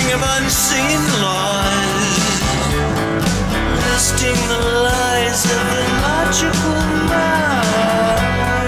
of unseen laws, listing the lies of the logical mind.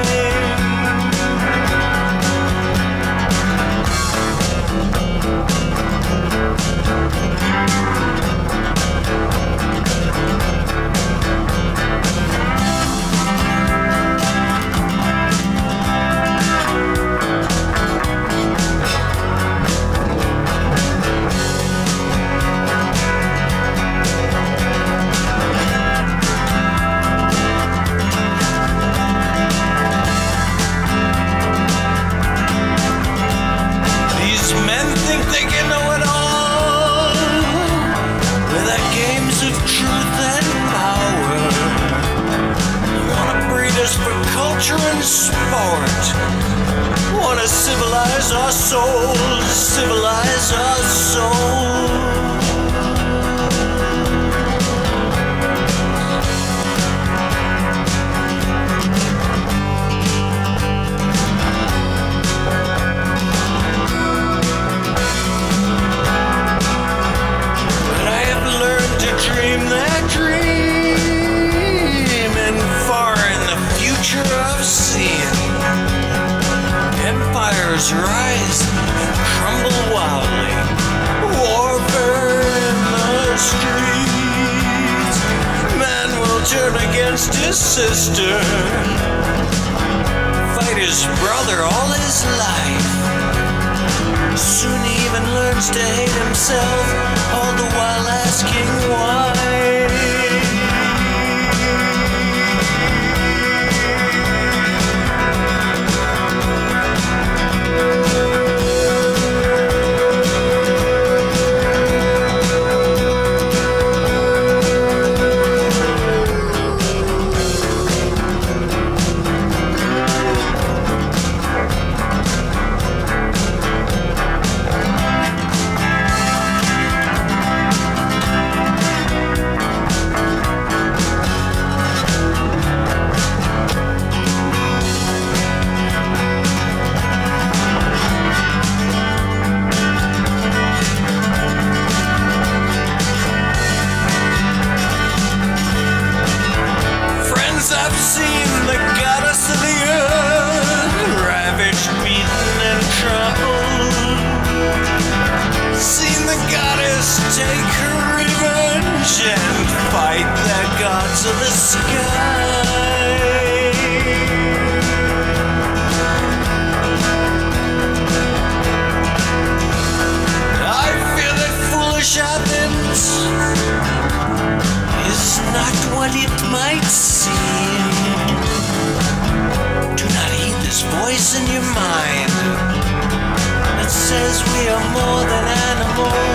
And sport wanna civilize our souls, civilize our souls. But I have learned to dream that dream, and far in the future I've seen empires rise and crumble wildly, warfare in the streets. Man will turn against his sister, fight his brother all his life. Soon he even learns to hate himself, all the while asking why. I've seen the goddess of the earth ravaged, beaten, and trampled. Seen the goddess take her revenge and fight the gods of the sky. I fear that foolish Athens is not what it might seem. Do not heed this voice in your mind that says we are more than animals.